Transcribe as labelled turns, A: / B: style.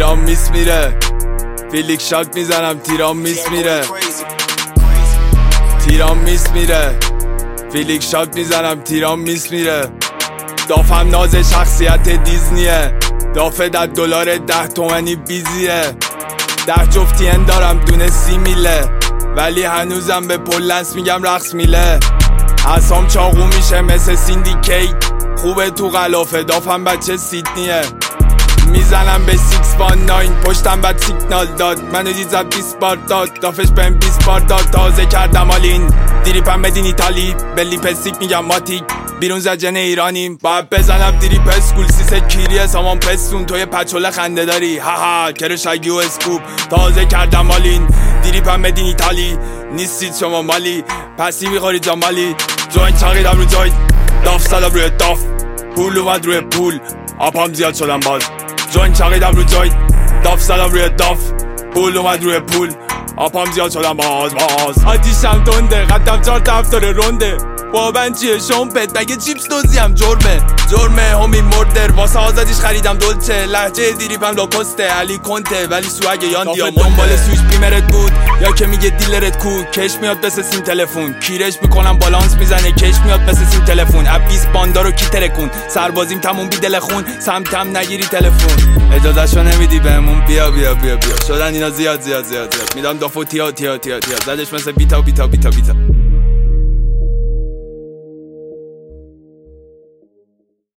A: تیرام میس میره فیلیک شاک میزنم تیرام میس میره تیرام میس میره فیلیک شاک میزنم تیرام میس میره دافم ناز شخصیت دیزنیه دافه در دلار 10 تومنی بیزیه 10 جفتی دارم دونه 30 میله ولی هنوزم به پلنس میگم رقص میله اصام چاقو میشه مثل سیندیکیت خوبه تو غلافه دافم بچه سیدنیه میزنم به 619 پشتم بد سیگنال داد منو دید زد 20 بار داد دافش بهم 20 بار داد تازه کردم آلین دیریپم بدین ایتالی به لیپستیک میگم ماتیک بیرون زجن ایرانیم باید بزنم دیریپ اسکول سیسه کیریه سامان پستون توی پچوله خنده داری هاها کرشگی و اسکوب تازه کردم آلین دیریپم بدین ایتالی نیستید شما مالی پسی میخوری جامالی جوین چاقیدم رو جای داف زدم روی داف پول اومد روی پول آپام زیاد شدم باز جوین چاقیدم رو جای داف زدم روی داف پول اومد روی پول آپام زیاد شدم باز آتیشم تنده قدم 4 دفتر رونده بابن چیه شمپت مگه چیپس دوزیم جرمه همی مردر واسه آزادیش خریدم دولچه لحجه دیریپم لاکسته علی کنته ولی سوگ یان دیامونده دنبال سویش بیمرت بود یا که میگه دیلرت کو کش میاد بس سیم تلفن کیرش میکنم بالانس میزنه کش میاد بس سیم تلفن اب 20 باندا رو کی ترکون سربازیم تموم بی دل خون سمتم نگیری تلفن اجازهشو نمیدی بهمون بیا شدن اینا زیاد میدم دافو تیا زدش مثل بیتا